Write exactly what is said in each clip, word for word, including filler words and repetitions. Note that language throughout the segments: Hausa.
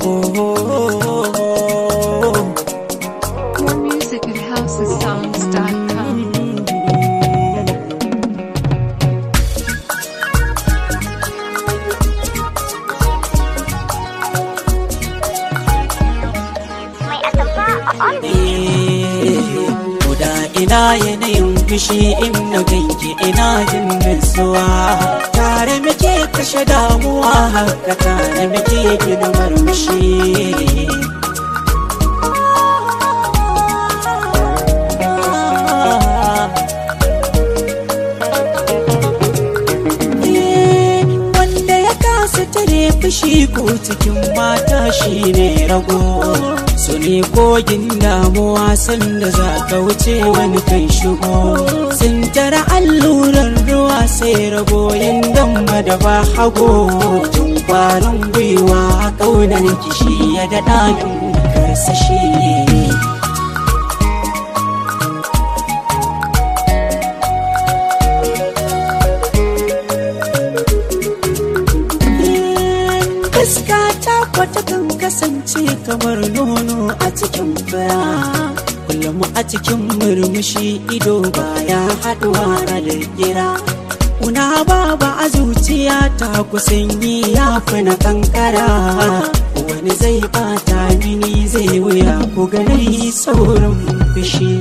More music at housesongs dot com. Guda ina yanayin fushi in na ganki ina jin nutsuwa. Tare muke kashe damuwa haka tare muke gina murmushi. Wanda ya kasa tare fushi ko cikin mata shine rago. Su ne kogin damuwa sanda za ka wuce wani kan shigo. Sun tara alluran ruwa sai ragoyin damba da ba hago. Tun kwarin gwiwa a ƙaunar kishi ya daɗa min karsashi. Gaskata kwata kan kasance kamar nono a cikin fura. Kullum a cikin murmushi ido baya haɗuwa da gira. Una baba a zuciya ta kusan yi ya fi na kankara. Wani zai bata mini zai wuya ku gani saurin fushi.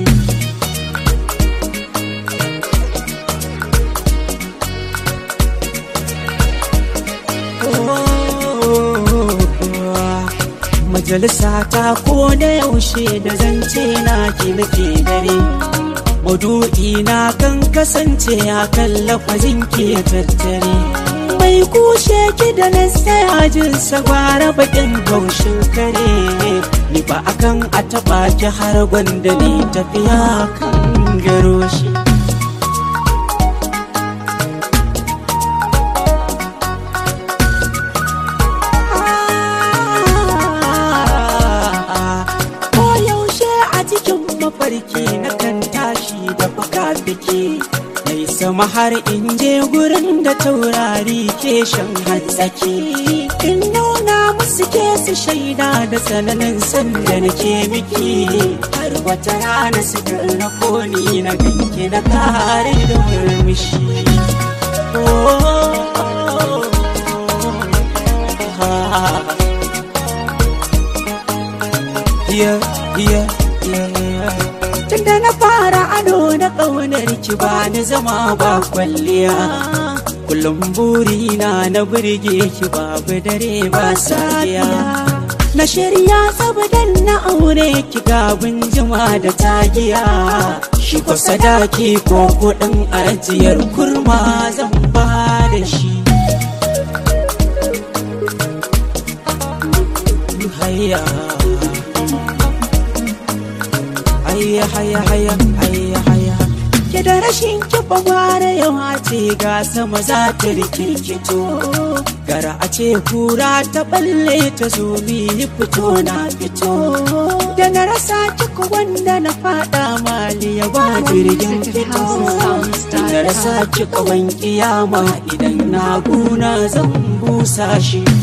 Majalisa ta ko da yaushe da zance na ki nake dare. Maudu'i na kan kasance a kan lafazin ki ya tattare. Mai kushe ki da na tsaya jin sagwara bakin gaushin kare. Ni ba akan a taɓa ki har gwanda ne tafiya kan garo shi. Mafarki na kan tashi da fuka-fiki mai sama har in je gurin da taurari ke shan hantsaki. In nuna musu ke su shaida da tsananin sanda nake miki. Har wata rana su na koni na ganke na kare da murmushi. Yeah, yeah. Tunda na fara ado na ƙaunar ki ba ni zama ba kwalliya. Kullum burina na burge ki babu dare ba safiya. Na shirya saboda na aure ki gabin jima da tagiya. Shi ko sadaki ko kuɗin ajiyar kurma zan ba da shi. Hayya Hayya hayya hayya hayya hayya. Ke da rashin kifa gwara yawa ce ga sama za ta rikirkito. Gara a ce kura ta balle ta zo mi fito na fito. Da na rasa kika wanda na fada mali ya ba jirgin fito. Da na rasa kika wan kiyama idan na guna zan busa shi.